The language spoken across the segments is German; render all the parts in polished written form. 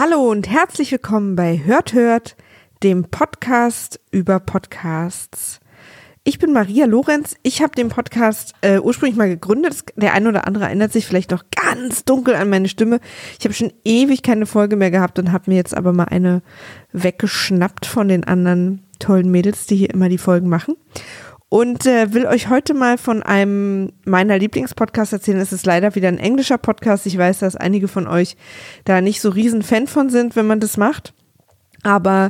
Hallo und herzlich willkommen bei Hört, dem Podcast über Podcasts. Ich bin Maria Lorenz, ich habe den Podcast ursprünglich mal gegründet. Der eine oder andere erinnert sich vielleicht noch ganz dunkel an meine Stimme. Ich habe schon ewig keine Folge mehr gehabt und habe mir jetzt aber mal eine weggeschnappt von den anderen tollen Mädels, die hier immer die Folgen machen. Und will euch heute mal von einem meiner Lieblingspodcasts erzählen. Es ist leider wieder ein englischer Podcast. Ich weiß, dass einige von euch da nicht so riesen Fan von sind, wenn man das macht. Aber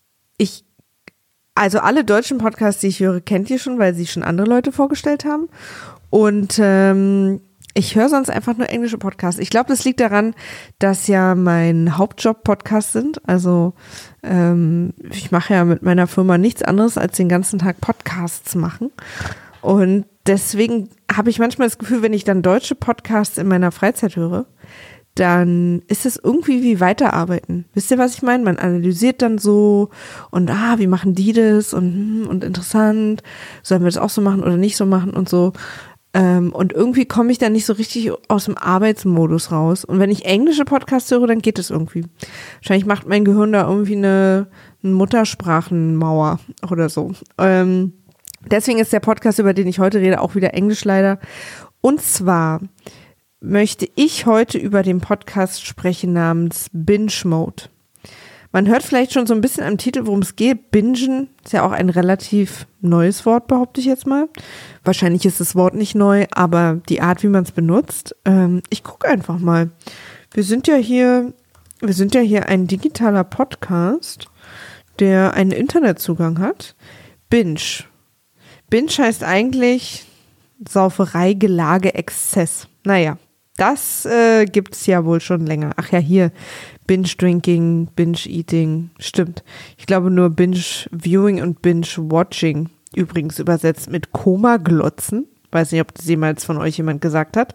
also alle deutschen Podcasts, die ich höre, kennt ihr schon, weil sie schon andere Leute vorgestellt haben. Und ich höre sonst einfach nur englische Podcasts. Ich glaube, das liegt daran, dass ja mein Hauptjob Podcasts sind. Also ich mache ja mit meiner Firma nichts anderes, als den ganzen Tag Podcasts machen. Und deswegen habe ich manchmal das Gefühl, wenn ich dann deutsche Podcasts in meiner Freizeit höre, dann ist es irgendwie wie Weiterarbeiten. Wisst ihr, was ich meine? Man analysiert dann so und wie machen die das und interessant, sollen wir das auch so machen oder nicht so machen und so. Und irgendwie komme ich dann nicht so richtig aus dem Arbeitsmodus raus. Und wenn ich englische Podcasts höre, dann geht es irgendwie. Wahrscheinlich macht mein Gehirn da irgendwie eine Muttersprachenmauer oder so. Deswegen ist der Podcast, über den ich heute rede, auch wieder Englisch leider. Und zwar möchte ich heute über den Podcast sprechen namens Binge Mode. Man hört vielleicht schon so ein bisschen am Titel, worum es geht. Bingen ist ja auch ein relativ neues Wort, behaupte ich jetzt mal. Wahrscheinlich ist das Wort nicht neu, aber die Art, wie man es benutzt. Ich gucke einfach mal. Wir sind ja hier ein digitaler Podcast, der einen Internetzugang hat. Binge. Binge heißt eigentlich Sauferei, Gelage, Exzess. Naja, das gibt's ja wohl schon länger. Ach ja, hier, Binge-Drinking, Binge-Eating, stimmt. Ich glaube nur Binge-Viewing und Binge-Watching, übrigens übersetzt mit Koma-Glotzen. Weiß nicht, ob das jemals von euch jemand gesagt hat.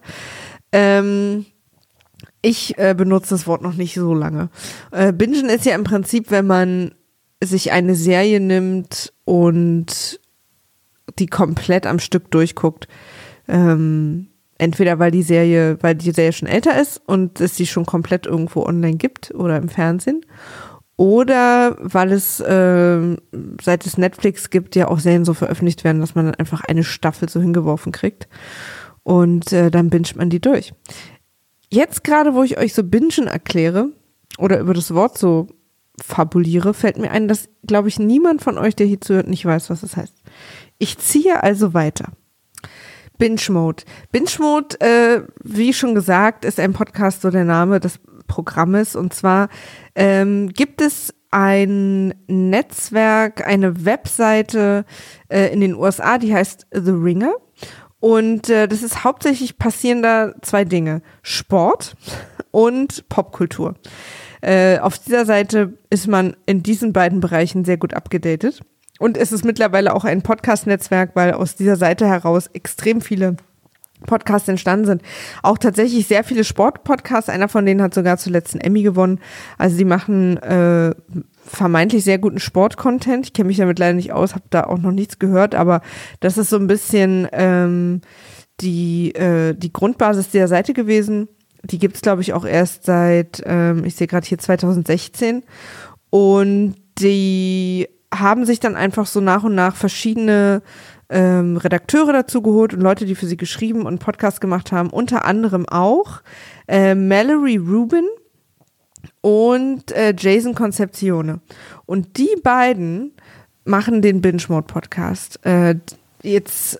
Ich benutze das Wort noch nicht so lange. Bingen ist ja im Prinzip, wenn man sich eine Serie nimmt und die komplett am Stück durchguckt. Entweder weil die Serie schon älter ist und es sie schon komplett irgendwo online gibt oder im Fernsehen, oder weil es seit es Netflix gibt, ja auch Serien so veröffentlicht werden, dass man dann einfach eine Staffel so hingeworfen kriegt und dann binget man die durch. Jetzt gerade, wo ich euch so Bingen erkläre oder über das Wort so fabuliere, fällt mir ein, dass, glaube ich, niemand von euch, der hier zuhört, nicht weiß, was das heißt. Ich ziehe also weiter. Binge Mode. Binge Mode, wie schon gesagt, ist ein Podcast, so der Name des Programmes. Und zwar gibt es ein Netzwerk, eine Webseite in den USA, die heißt The Ringer. Und das ist hauptsächlich passieren da zwei Dinge: Sport und Popkultur. Auf dieser Seite ist man in diesen beiden Bereichen sehr gut abgedatet. Und es ist mittlerweile auch ein Podcast-Netzwerk, weil aus dieser Seite heraus extrem viele Podcasts entstanden sind. Auch tatsächlich sehr viele Sport-Podcasts. Einer von denen hat sogar zuletzt einen Emmy gewonnen. Also die machen vermeintlich sehr guten Sport-Content. Ich kenne mich damit leider nicht aus, habe da auch noch nichts gehört, aber das ist so ein bisschen die Grundbasis der Seite gewesen. Die gibt es, glaube ich, auch erst seit, ich sehe gerade hier 2016. Und die haben sich dann einfach so nach und nach verschiedene Redakteure dazu geholt und Leute, die für sie geschrieben und Podcasts gemacht haben, unter anderem auch Mallory Rubin und Jason Concepcione. Und die beiden machen den Binge Mode Podcast. Sie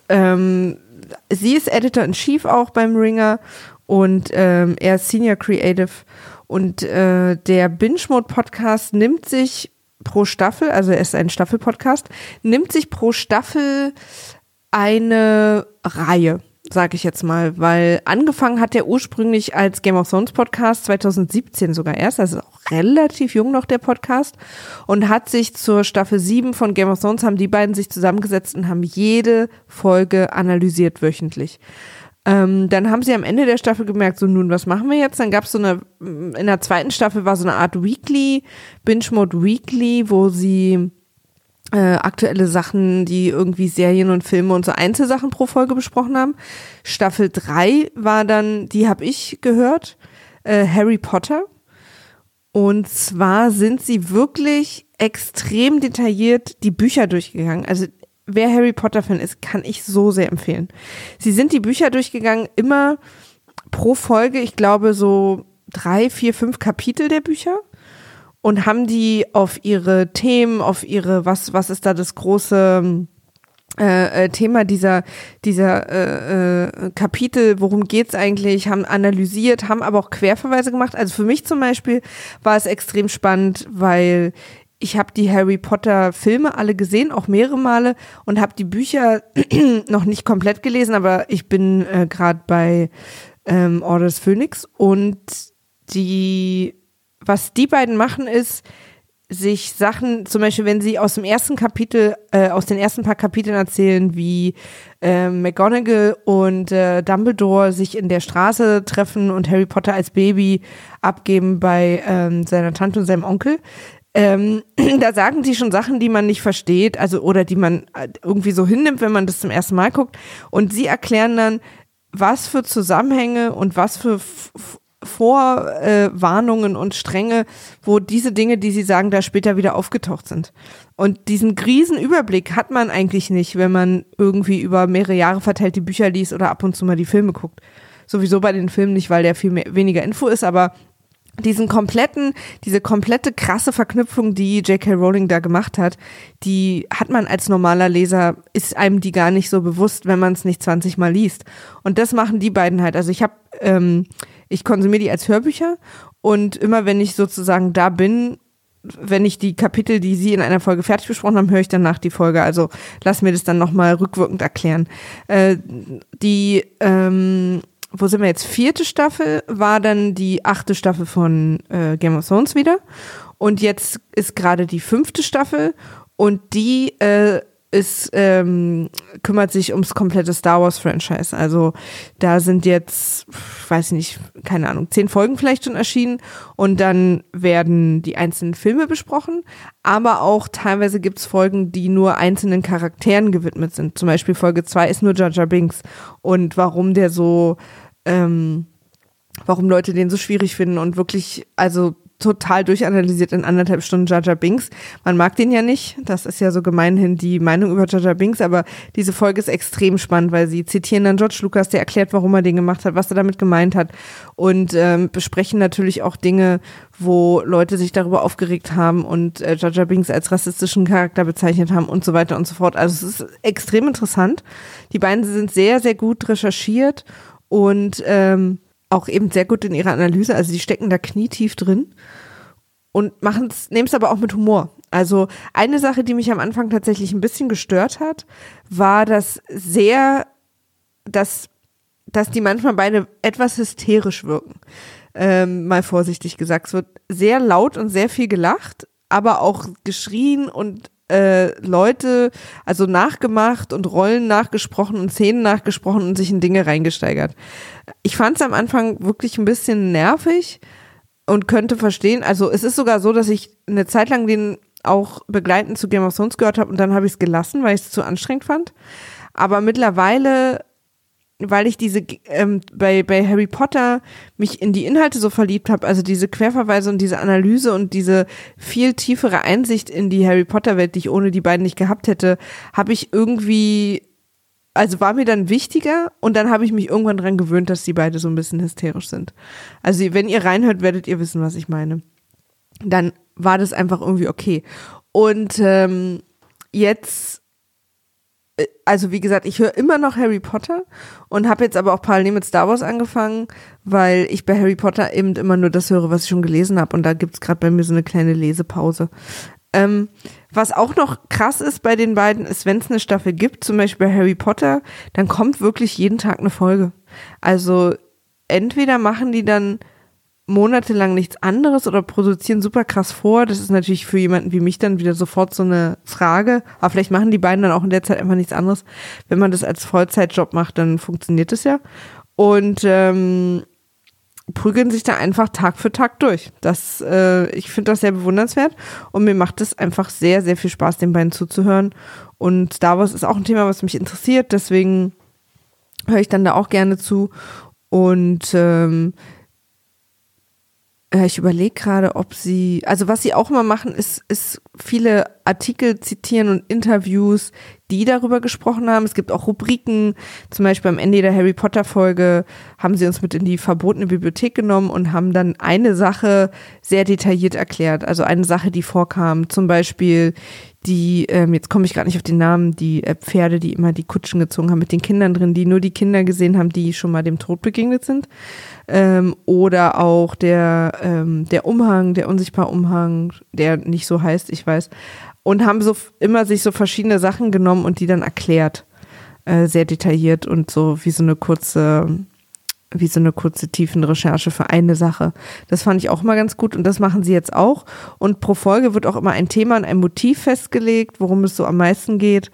ist Editor-in-Chief auch beim Ringer und er ist Senior Creative. Und der Binge Mode Podcast nimmt sich pro Staffel, also er ist ein Staffel-Podcast, nimmt sich pro Staffel eine Reihe, sage ich jetzt mal, weil angefangen hat der ursprünglich als Game of Thrones Podcast 2017 sogar erst, also auch relativ jung noch der Podcast, und hat sich zur Staffel 7 von Game of Thrones, haben die beiden sich zusammengesetzt und haben jede Folge analysiert wöchentlich. Dann haben sie am Ende der Staffel gemerkt, so nun, was machen wir jetzt? Dann gab es in der zweiten Staffel war so eine Art Weekly, Binge Mode Weekly, wo sie aktuelle Sachen, die irgendwie Serien und Filme und so Einzelsachen pro Folge besprochen haben. Staffel 3 war dann, die habe ich gehört, Harry Potter. Und zwar sind sie wirklich extrem detailliert die Bücher durchgegangen. Also wer Harry Potter-Fan ist, kann ich so sehr empfehlen. Sie sind die Bücher durchgegangen, immer pro Folge, ich glaube so 3, 4, 5 Kapitel der Bücher und haben die auf ihre Themen, auf ihre, was ist da das große Thema dieser Kapitel, worum geht's eigentlich, haben analysiert, haben aber auch Querverweise gemacht. Also für mich zum Beispiel war es extrem spannend, weil ich habe die Harry Potter Filme alle gesehen, auch mehrere Male und habe die Bücher noch nicht komplett gelesen, aber ich bin gerade bei Order des Phönix und was die beiden machen ist, sich Sachen, zum Beispiel wenn sie aus dem ersten Kapitel, aus den ersten paar Kapiteln erzählen, wie McGonagall und Dumbledore sich in der Straße treffen und Harry Potter als Baby abgeben bei seiner Tante und seinem Onkel. Da sagen sie schon Sachen, die man nicht versteht, also oder die man irgendwie so hinnimmt, wenn man das zum ersten Mal guckt. Und sie erklären dann, was für Zusammenhänge und was für Vorwarnungen und Stränge, wo diese Dinge, die sie sagen, da später wieder aufgetaucht sind. Und diesen riesen Überblick hat man eigentlich nicht, wenn man irgendwie über mehrere Jahre verteilt die Bücher liest oder ab und zu mal die Filme guckt. Sowieso bei den Filmen nicht, weil der viel weniger Info ist, aber diese komplette krasse Verknüpfung, die J.K. Rowling da gemacht hat, die hat man als normaler Leser, ist einem die gar nicht so bewusst, wenn man es nicht 20 Mal liest. Und das machen die beiden halt. Also ich konsumiere die als Hörbücher und immer wenn ich sozusagen da bin, wenn ich die Kapitel, die sie in einer Folge fertig besprochen haben, höre ich danach die Folge. Also lass mir das dann nochmal rückwirkend erklären. Wo sind wir jetzt? 4. Staffel war dann die 8. Staffel von Game of Thrones wieder. Und jetzt ist gerade die 5. Staffel und die kümmert sich ums komplette Star Wars Franchise. Also da sind jetzt, weiß nicht, keine Ahnung, 10 Folgen vielleicht schon erschienen und dann werden die einzelnen Filme besprochen, aber auch teilweise gibt's Folgen, die nur einzelnen Charakteren gewidmet sind. Zum Beispiel Folge 2 ist nur Jar Jar Binks und warum der so, warum Leute den so schwierig finden und wirklich, also total durchanalysiert in 1,5 Stunden Jar Jar Binks. Man mag den ja nicht, das ist ja so gemeinhin die Meinung über Jar Jar Binks, aber diese Folge ist extrem spannend, weil sie zitieren dann George Lucas, der erklärt, warum er den gemacht hat, was er damit gemeint hat und besprechen natürlich auch Dinge, wo Leute sich darüber aufgeregt haben und Jar Jar Binks als rassistischen Charakter bezeichnet haben und so weiter und so fort. Also es ist extrem interessant. Die beiden sind sehr, sehr gut recherchiert und auch eben sehr gut in ihrer Analyse, also die stecken da knietief drin und nehmen es aber auch mit Humor. Also eine Sache, die mich am Anfang tatsächlich ein bisschen gestört hat, war dass die manchmal beide etwas hysterisch wirken. Mal vorsichtig gesagt. Es wird sehr laut und sehr viel gelacht, aber auch geschrien und Leute, also nachgemacht und Rollen nachgesprochen und Szenen nachgesprochen und sich in Dinge reingesteigert. Ich fand es am Anfang wirklich ein bisschen nervig und könnte verstehen, also es ist sogar so, dass ich eine Zeit lang den auch begleitend zu Game of Thrones gehört habe und dann habe ich es gelassen, weil ich es zu anstrengend fand. Aber mittlerweile, weil ich bei Harry Potter mich in die Inhalte so verliebt habe, also diese Querverweise und diese Analyse und diese viel tiefere Einsicht in die Harry Potter Welt, die ich ohne die beiden nicht gehabt hätte, habe ich irgendwie, also war mir dann wichtiger und dann habe ich mich irgendwann dran gewöhnt, dass die beide so ein bisschen hysterisch sind. Also wenn ihr reinhört, werdet ihr wissen, was ich meine. Dann war das einfach irgendwie okay. Und jetzt, also wie gesagt, ich höre immer noch Harry Potter und habe jetzt aber auch parallel mit Star Wars angefangen, weil ich bei Harry Potter eben immer nur das höre, was ich schon gelesen habe und da gibt's gerade bei mir so eine kleine Lesepause. Was auch noch krass ist bei den beiden, ist, wenn es eine Staffel gibt, zum Beispiel bei Harry Potter, dann kommt wirklich jeden Tag eine Folge. Also entweder machen die dann monatelang nichts anderes oder produzieren super krass vor. Das ist natürlich für jemanden wie mich dann wieder sofort so eine Frage. Aber vielleicht machen die beiden dann auch in der Zeit einfach nichts anderes. Wenn man das als Vollzeitjob macht, dann funktioniert das ja. Und prügeln sich da einfach Tag für Tag durch. Ich finde das sehr bewundernswert und mir macht es einfach sehr, sehr viel Spaß, den beiden zuzuhören. Und Star Wars ist auch ein Thema, was mich interessiert, deswegen höre ich dann da auch gerne zu. Und Ich überlege gerade, also was sie auch immer machen, ist viele Artikel zitieren und Interviews, die darüber gesprochen haben. Es gibt auch Rubriken, zum Beispiel am Ende der Harry Potter Folge haben sie uns mit in die verbotene Bibliothek genommen und haben dann eine Sache sehr detailliert erklärt. Also eine Sache, die vorkam, zum Beispiel die, jetzt komme ich gerade nicht auf den Namen, die Pferde, die immer die Kutschen gezogen haben mit den Kindern drin, die nur die Kinder gesehen haben, die schon mal dem Tod begegnet sind. Oder auch der Umhang, der unsichtbare Umhang, der nicht so heißt, ich weiß. Und haben immer sich so verschiedene Sachen genommen und die dann erklärt. Sehr detailliert und so wie so eine kurze Tiefenrecherche für eine Sache. Das fand ich auch immer ganz gut und das machen sie jetzt auch. Und pro Folge wird auch immer ein Thema und ein Motiv festgelegt, worum es so am meisten geht.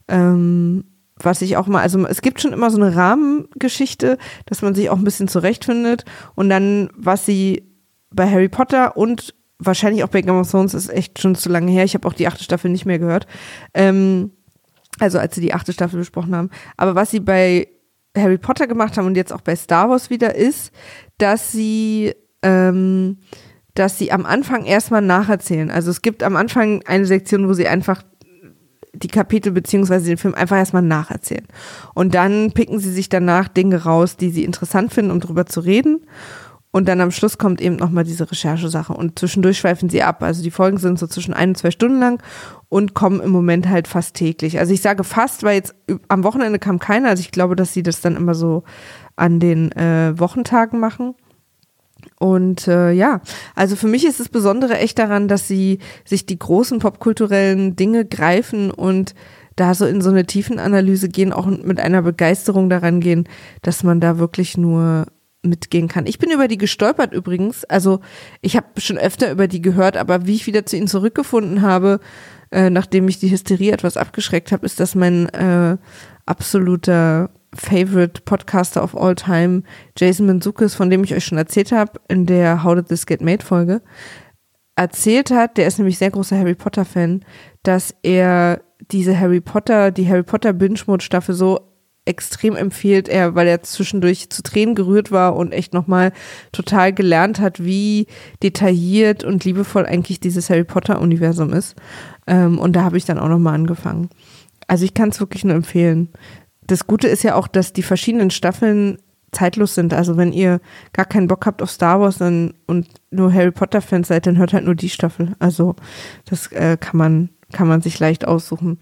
Was ich auch mal, also es gibt schon immer so eine Rahmengeschichte, dass man sich auch ein bisschen zurechtfindet. Und dann, was sie bei Harry Potter und wahrscheinlich auch bei Game of Thrones, ist echt schon zu lange her. Ich habe auch die 8. Staffel nicht mehr gehört. Also als sie die 8. Staffel besprochen haben. Aber was sie bei Harry Potter gemacht haben und jetzt auch bei Star Wars wieder ist, dass sie am Anfang erstmal nacherzählen. Also es gibt am Anfang eine Sektion, wo sie einfach die Kapitel beziehungsweise den Film einfach erstmal nacherzählen. Und dann picken sie sich danach Dinge raus, die sie interessant finden, um drüber zu reden. Und dann am Schluss kommt eben nochmal diese Recherchesache. Und zwischendurch schweifen sie ab. Also die Folgen sind so zwischen 1 und 2 Stunden lang und kommen im Moment halt fast täglich. Also ich sage fast, weil jetzt am Wochenende kam keiner. Also ich glaube, dass sie das dann immer so an den Wochentagen machen. Und also für mich ist das Besondere echt daran, dass sie sich die großen popkulturellen Dinge greifen und da so in so eine Tiefenanalyse gehen, auch mit einer Begeisterung daran gehen, dass man da wirklich nur mitgehen kann. Ich bin über die gestolpert übrigens, also ich habe schon öfter über die gehört, aber wie ich wieder zu ihnen zurückgefunden habe, nachdem mich die Hysterie etwas abgeschreckt habe, ist das mein absoluter Favorite Podcaster of all time, Jason Mantzoukas, von dem ich euch schon erzählt habe, in der How Did This Get Made Folge, erzählt hat, der ist nämlich sehr großer Harry Potter Fan, dass er die Harry Potter Binge-Mode Staffel so extrem empfiehlt, weil er zwischendurch zu Tränen gerührt war und echt nochmal total gelernt hat, wie detailliert und liebevoll eigentlich dieses Harry Potter Universum ist. Und da habe ich dann auch nochmal angefangen. Also ich kann es wirklich nur empfehlen. Das Gute ist ja auch, dass die verschiedenen Staffeln zeitlos sind. Also wenn ihr gar keinen Bock habt auf Star Wars und nur Harry Potter Fans seid, dann hört halt nur die Staffel. Also das kann man sich leicht aussuchen.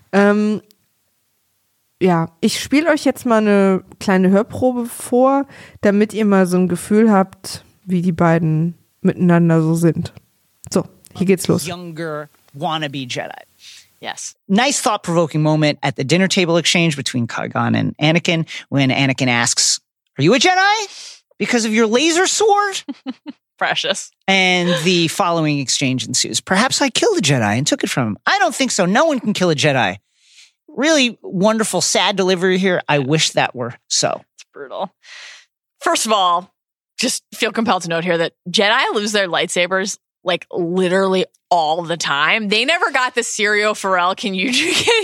Ich spiele euch jetzt mal eine kleine Hörprobe vor, damit ihr mal so ein Gefühl habt, wie die beiden miteinander so sind. So, hier geht's los. Younger wannabe Jedi. Yes. Nice thought-provoking moment at the dinner table exchange between Qui-Gon and Anakin when Anakin asks, "Are you a Jedi? Because of your laser sword?" Precious. And the following exchange ensues. "Perhaps I killed a Jedi and took it from him." "I don't think so. No one can kill a Jedi." Really wonderful, sad delivery here. I wish that were so. It's brutal. First of all, just feel compelled to note here that Jedi lose their lightsabers like literally all the time. They never got the Sirio Pharrell, can you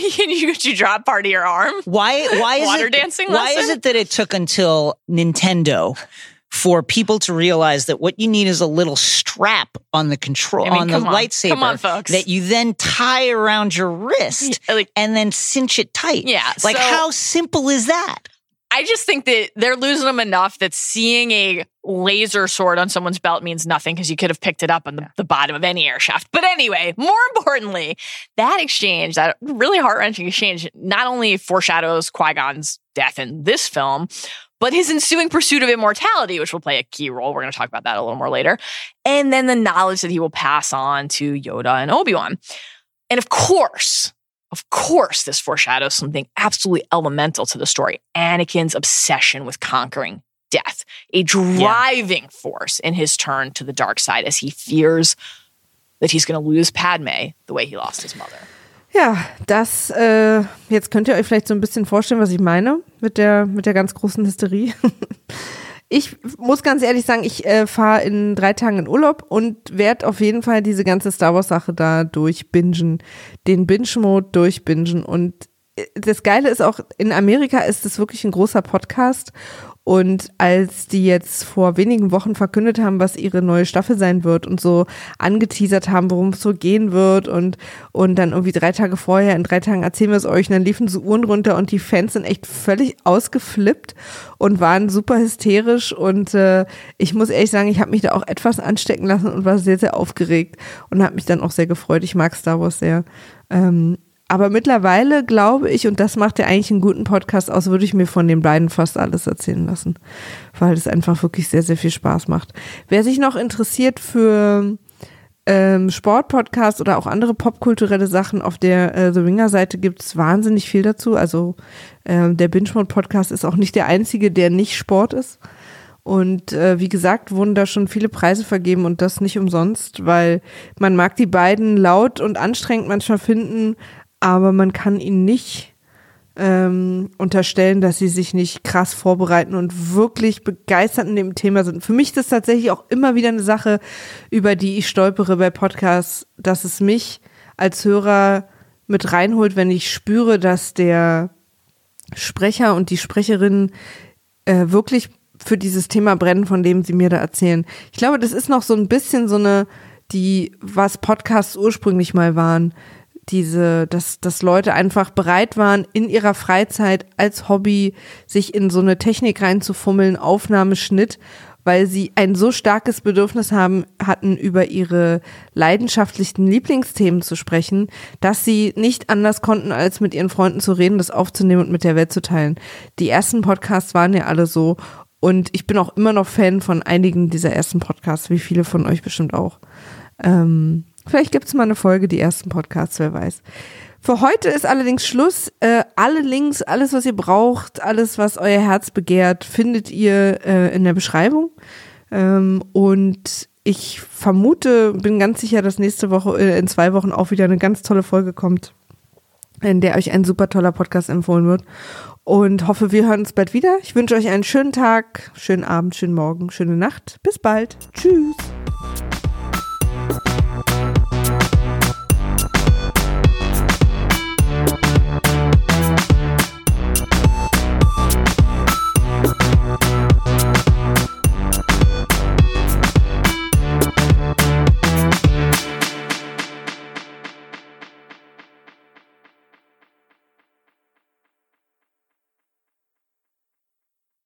drop part of your arm? Why is Water it, dancing Why lesson? is it that it took until Nintendo for people to realize that what you need is a little strap on the control, on the lightsaber Come on, folks. that you then tie around your wrist and then cinch it tight? Yeah. Like, how simple is that? I just think that they're losing them enough that seeing a laser sword on someone's belt means nothing because you could have picked it up on the bottom of any air shaft. But anyway, more importantly, that exchange, that really heart-wrenching exchange, not only foreshadows Qui-Gon's death in this film, but his ensuing pursuit of immortality, which will play a key role. We're going to talk about that a little more later. And then the knowledge that he will pass on to Yoda and Obi-Wan. And of course, this foreshadows something absolutely elemental to the story. Anakin's obsession with conquering death, a driving force in his turn to the dark side as he fears that he's going to lose Padme the way he lost his mother. Ja, das, jetzt könnt ihr euch vielleicht so ein bisschen vorstellen, was ich meine mit der ganz großen Hysterie. Ich muss ganz ehrlich sagen, ich fahre in 3 Tagen in Urlaub und werde auf jeden Fall diese ganze Star Wars Sache da durchbingen, den Binge-Mode durchbingen. Und das Geile ist auch, in Amerika ist es wirklich ein großer Podcast Und als die jetzt vor wenigen Wochen verkündet haben, was ihre neue Staffel sein wird und so angeteasert haben, worum es so gehen wird und dann irgendwie 3 Tage vorher, in 3 Tagen erzählen wir es euch, und dann liefen so Uhren runter und die Fans sind echt völlig ausgeflippt und waren super hysterisch und ich muss ehrlich sagen, ich habe mich da auch etwas anstecken lassen und war sehr, sehr aufgeregt und habe mich dann auch sehr gefreut. Ich mag Star Wars sehr. Aber mittlerweile glaube ich, und das macht ja eigentlich einen guten Podcast aus, würde ich mir von den beiden fast alles erzählen lassen, weil es einfach wirklich sehr, sehr viel Spaß macht. Wer sich noch interessiert für Sportpodcasts oder auch andere popkulturelle Sachen, auf der The Ringer-Seite gibt es wahnsinnig viel dazu. Also der Binge-Mode-Podcast ist auch nicht der einzige, der nicht Sport ist. Und wie gesagt, wurden da schon viele Preise vergeben und das nicht umsonst, weil man mag die beiden laut und anstrengend manchmal finden, aber man kann ihnen nicht unterstellen, dass sie sich nicht krass vorbereiten und wirklich begeistert in dem Thema sind. Für mich ist das tatsächlich auch immer wieder eine Sache, über die ich stolpere bei Podcasts, dass es mich als Hörer mit reinholt, wenn ich spüre, dass der Sprecher und die Sprecherin wirklich für dieses Thema brennen, von dem sie mir da erzählen. Ich glaube, das ist noch so ein bisschen so was Podcasts ursprünglich mal waren, dass Leute einfach bereit waren, in ihrer Freizeit als Hobby sich in so eine Technik reinzufummeln, Aufnahmeschnitt, weil sie ein so starkes Bedürfnis hatten, über ihre leidenschaftlichen Lieblingsthemen zu sprechen, dass sie nicht anders konnten, als mit ihren Freunden zu reden, das aufzunehmen und mit der Welt zu teilen. Die ersten Podcasts waren ja alle so und ich bin auch immer noch Fan von einigen dieser ersten Podcasts, wie viele von euch bestimmt auch. Vielleicht gibt es mal eine Folge, die ersten Podcasts, wer weiß. Für heute ist allerdings Schluss. Alle Links, alles, was ihr braucht, alles, was euer Herz begehrt, findet ihr in der Beschreibung. Und ich bin ganz sicher, dass nächste Woche, in 2 Wochen auch wieder eine ganz tolle Folge kommt, in der euch ein super toller Podcast empfohlen wird. Und hoffe, wir hören uns bald wieder. Ich wünsche euch einen schönen Tag, schönen Abend, schönen Morgen, schöne Nacht. Bis bald. Tschüss.